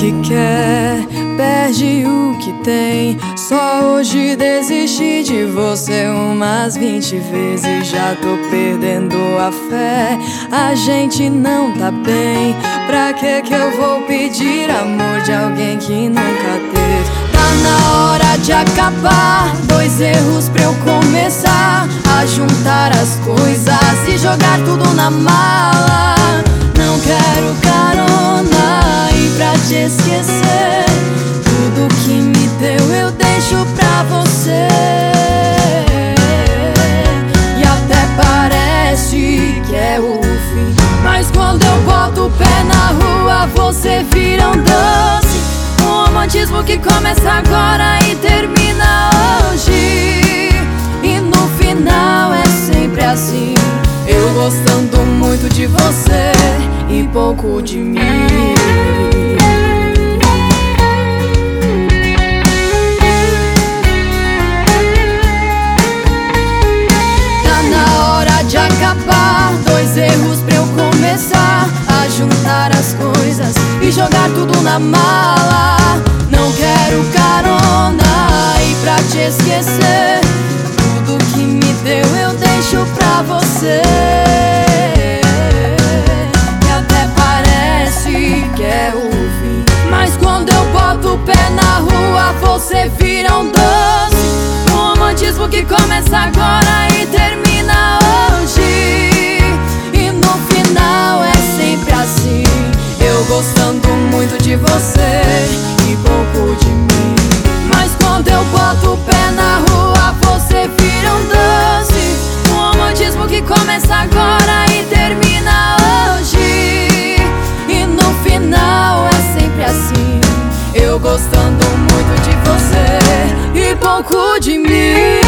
que quer, perde o que tem. Só hoje desisti de você umas 20 vezes. Já tô perdendo a fé, a gente não tá bem. Pra que eu vou pedir amor de alguém que nunca teve? Tá na hora de acabar, 2 erros pra eu começar a juntar as coisas e jogar tudo na mala. Não quero carona e pra te esquecer, tudo que me deu eu deixo pra você. E até parece que é o fim, mas quando eu boto o pé na rua você vira um doce. Um romantismo que começa agora e termina hoje. E no final é sempre assim, eu gostando muito de você e pouco de mim. Tá na hora de acabar, 2 erros pra eu começar a juntar as coisas e jogar tudo na mala. Não quero carona e pra te esquecer, tudo que me deu eu deixo pra você. E até parece que é o fim, mas quando eu boto o pé na rua você vira um doce. Um romantismo que começa agora e termina hoje. E no final é sempre assim, eu gostando muito de você e pouco de mim. Mas quando eu boto o pé na rua você vira um doce. Um romantismo que começa agora e termina hoje. E no final é sempre assim, eu gostando muito de você e pouco de mim.